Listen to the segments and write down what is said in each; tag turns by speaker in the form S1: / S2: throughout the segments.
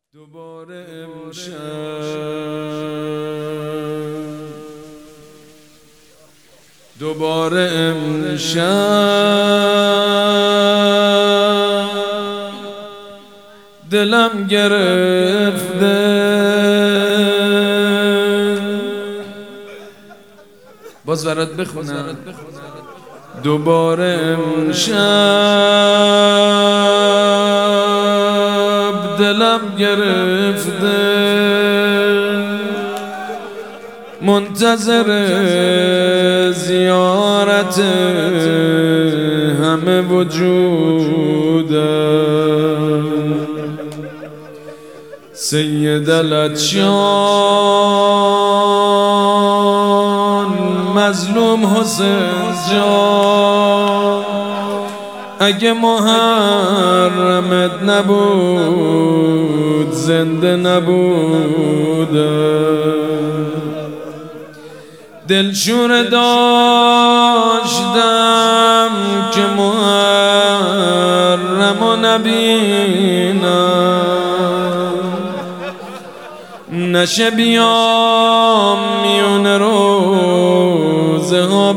S1: دوباره امشب دلم گرفته باز برات بخونم. دوباره امشب دلم گرفته منتظر زیارت همه وجودم. سید العطشان مظلوم حسین جان، اگه محرمت نبود زنده نبودم. دلشوره داشتم که محرمو نبینم، نشه بیام میون روزه ها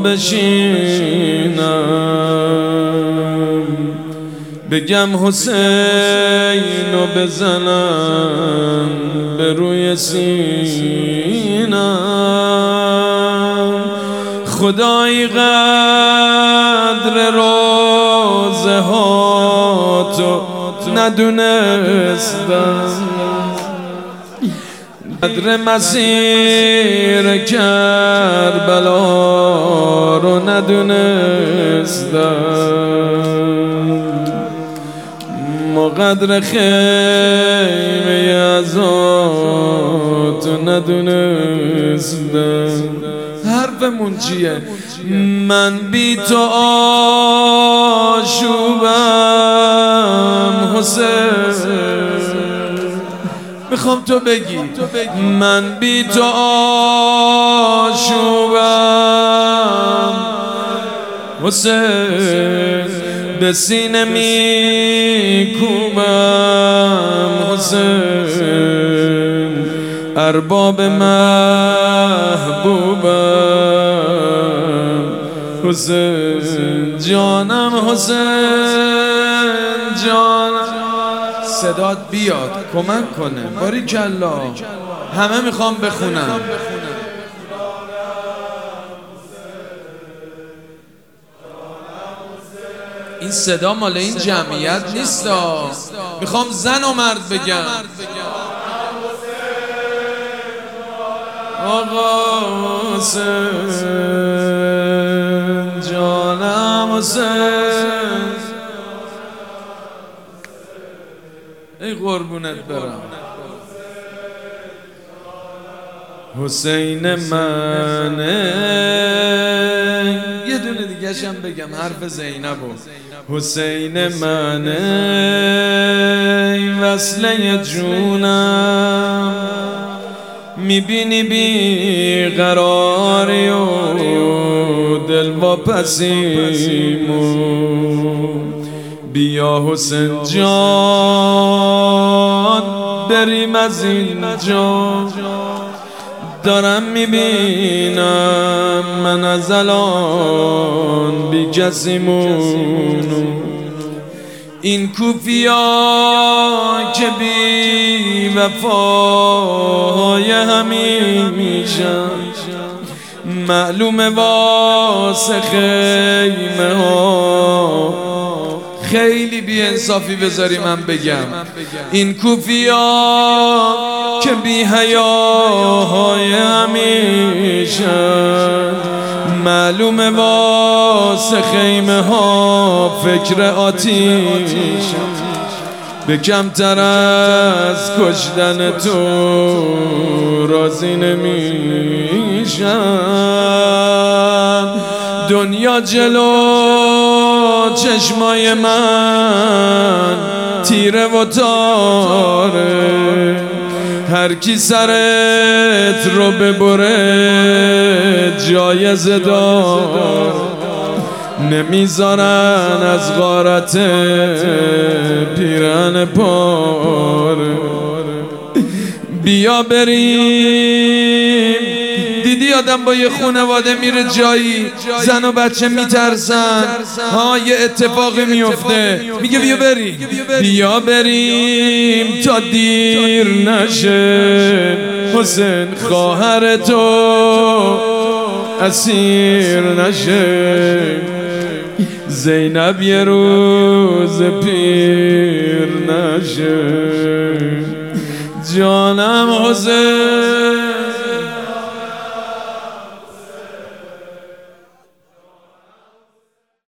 S1: بشینم، بگم حسین و بزنم به روی سینم. خدای قدر روزه ها تو ندونستم، قدر مسیر کربلا رو ندونستم، قدر خیمه ازاتو ندونستم. حرفمون چیه؟ من بی تو آشوبم حسین، میخوام تو بگی من بی تو آشوبم حسین، به سینه میکوبم حسین، ارباب محبوبم حسین، جانم حسین جانم. صدات بیاد کمک کنه، باریکلا. همه میخوام بخونم. این صدا مال این جمعیت نیست، میخوام زن و مرد بگم. آقا حسین جانم حسین، ای قربونت برم حسین منه. یه دونه دیگه شم بگم حرف زینبو. حسین منه وصله جونم، میبینی بی قراری و دل واپسیمو، بیا حسین جان بریم از اینجا. دارم میبینم من از الان بی کسیمونو، این کوفیا که بی وفای همیشن، معلومه واسه خیمه ها خیلی بی انصافی بذاری من بگم. این کوفیا که بی حیاهای همیشن، معلومه واسه خیمه ها فکر آتیشن، به کمتر از کشتن تو راضی نمیشن. دنیا جلو چشمای من تیره و تاره، هر کی سرت رو ببره جایزه دار، نمیذارن از غارت پیرن پاره. بیا بریم. دیدی آدم با یه خانواده میره جایی، زن و بچه میترسن، یه اتفاقی میفته، میگه بیا بریم، بیا بریم تا دیر نشه، حسین خواهر تو اسیر نشه، زینب یه روز پیر نشه، جانم حسین